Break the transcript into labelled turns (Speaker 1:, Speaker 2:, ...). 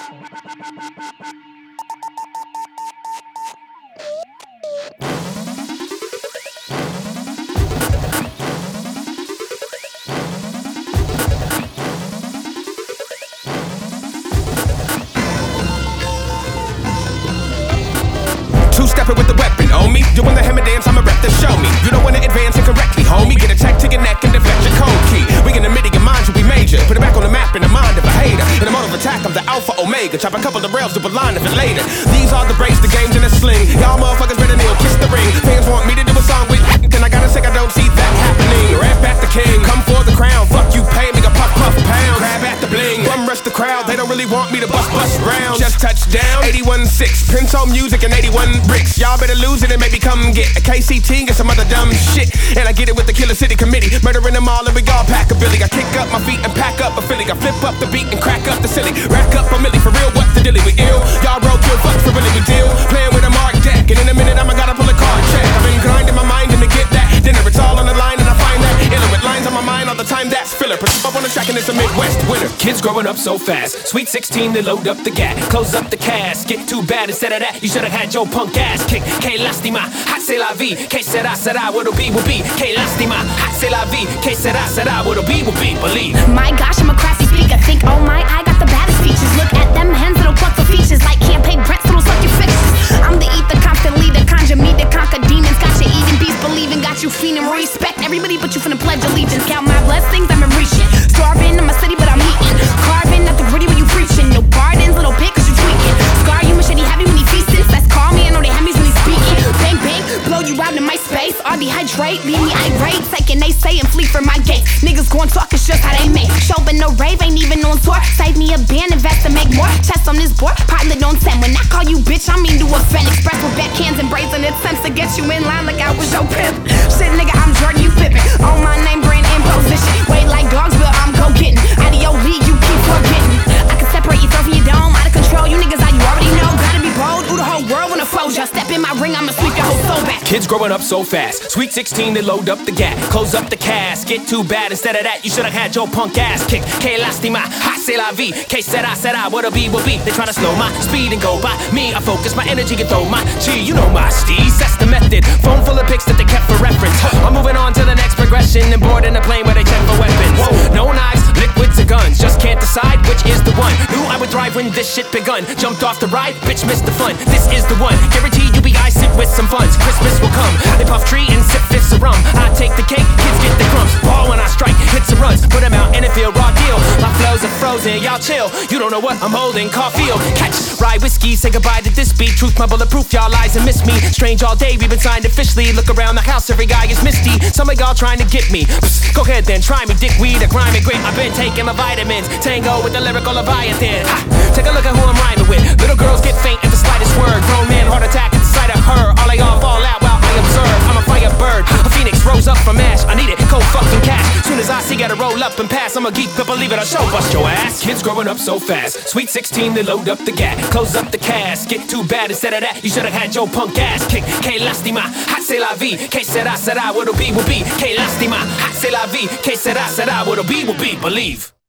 Speaker 1: Two-stepping with the weapon, homie. You want the hammer dance, I'ma rep to show me. You don't wanna advance incorrectly, homie. Get a check to your neck and deflect your code key. We in the MIDI, your mind should be major. Put it back on the map in the mind of a hater. In the mode of attack, I'm the alpha omega. Chop a couple of rails, do a line of it later. These are the breaks, the games in a sling. Y'all motherfuckers better kneel, kiss the ring. Fans want me to do a song with then I gotta say I don't see that happening. Rap at the king, come for the crown. Fuck you, pay me a puff pound. Grab at the bling, bum rush the crowd. They don't really want me to bust round. Just touchdown, 81-6. Pinto music and 81 bricks. Y'all better lose it and maybe come get a KCT and some other dumb shit. And I get it with the Killer City Committee, murdering them all and we all pack a billy. I kick up my feet and pack up a Philly. I flip up the beat and crack up the silly. Rack up a milli for real, what the dilly, we ill. Y'all broke your fuck for really we deal. Playing with a mark deck, and in a minute I'ma gotta pull a card check. I've been grinding my mind and to get that dinner, it's all on the line and I find that iller. With lines on my mind all the time, that's filler. Put up on the track and it's a Midwest winner.
Speaker 2: Kids growing up so fast, sweet 16 they load up the gat, close up the casket. Too bad instead of that you should've had your punk ass kicked. Que lastima, c'est la vie. Que sera, what'll be, will be. Que lastima, c'est la vie. Que sera, what'll be, will be. Believe.
Speaker 3: My gosh, I'm a crafty speaker. Think, oh my, I got the baddest features. Look at them hands that'll pluck for features. Like campaign breaths that'll suck your fixtures. I'm the ether, constant leader. Conjure me to conquer demons. Got you eating beast, believing. Got you feeling. Respect everybody but you finna pledge allegiance. Count my blessings, I'm reaching. Starving in my city, but I'm eating. Carving at the gritty when you preaching. No pardons, little pig, cause you tweaking. Scar you machete heavy when he feasting. Let's call me, I know they have me when he speaking. Bang, bang, blow you out in my space. Or dehydrate, leave me irate. Taking they say and flee from my gate. Niggas gon' talk, it's just how they make. Chauvin no rave, ain't even on tour. Save me a band, invest to make more. Chest on this board, pilot on 10. When I call you bitch, I mean to offend. Express with backhands and brazen attempts to get you in line like I was your pimp. Shit, nigga, I'm Jordan, you Pippin. On my name, brand, and position. Wait like dogs, but I'm go-getting. Out of your league, you keep forgetting. I can separate yourself from your dome. Out of control, you niggas how you already know. Gotta be bold, ooh, the whole world wanna fold ya. Step in my ring, I'ma sweep your whole soul back.
Speaker 2: Kids growing up so fast, sweet 16 they load up the gat, close up the casket. Too bad instead of that you should've had your punk ass kicked. Que lastima, c'est la vie. Que sera, what'll be, will be. They tryna slow my speed and go by me. I focus my energy and throw my chi. You know my steez, that's the method. Phone full of pics that they kept for reference. I'm moving on to the next progression and boarding a plane where they check for weapons. No knives, liquids or guns, just can't decide which is the one. Knew I would thrive when this shit begun. Jumped off the ride, bitch missed the fun. This is the one, guaranteed you be guys sit with some funds. Christmas will come, they puff tree and sip fifths of rum. I take the cake, kids get the crumbs. Ball when I strike, hits and runs. Put them out in the field, raw deal. My flows are frozen, y'all chill. You don't know what I'm holding, Caulfield. Catch, rye whiskey, say goodbye to this beat. Truth, my bulletproof, y'all lies and miss me. Strange all day, we've been signed officially. Look around the house, every guy is misty. Some of y'all trying to get me. Psst, go ahead then, try me, dickweed, a grime and great. I've been taking my vitamins. Tango with the lyrical Leviathan. Ha, take a look at who I'm rhyming with. Little girls get faint at the slightest word. Grown man, heart attack at the sight of her. All of y'all fall out while I observe. I'm a firebird, a phoenix rose up from ash. I need it, cold fucking cash. Soon as I see, gotta roll up and pass. I'm a geek, but believe it, I'll show bust your ass. Kids growing up so fast, sweet 16 they load up the gat, close up the casket. Too bad instead of that you should've had your punk ass kicked. Que lastima, c'est la vie. Que sera, what'll be, will be. Que lastima, c'est la vie. Que sera, what'll be, will be. Believe.